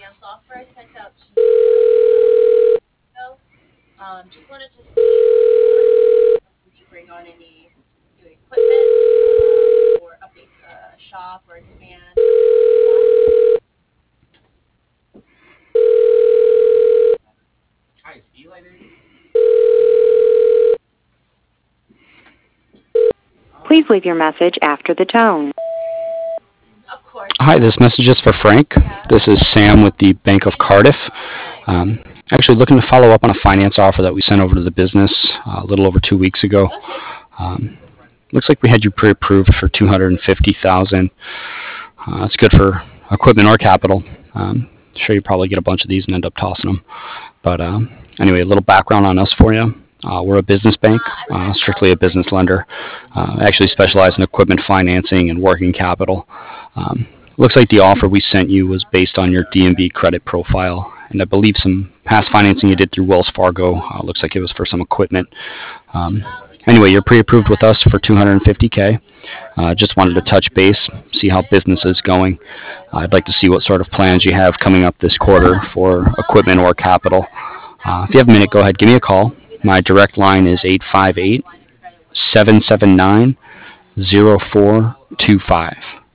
finance offer I sent out to you ago. Just wanted to see if we need to bring on any new equipment or update the shop or expand. Hi, is Eli there? Please leave your message after the tone. Of course. Hi, this message is for Frank. This is Sam with the Bank of Cardiff. Um, Actually looking to follow up on a finance offer that we sent over to the business a little over 2 weeks ago. Okay. Um, Looks like we had you pre-approved for 250,000. That's good for equipment or capital. Sure, you probably get a bunch of these and end up tossing them. But anyway, a little background on us for you. We're a business bank, strictly a business lender. Actually specialize in equipment financing and working capital. Looks like the offer we sent you was based on your DNB credit profile, and I believe some past financing you did through Wells Fargo. Looks like it was for some equipment. Anyway, you're pre-approved with us for 250K. Just wanted to touch base, see how business is going. I'd like to see what sort of plans you have coming up this quarter for equipment or capital. If you have a minute, go ahead, give me a call. My direct line is 858 779 0425.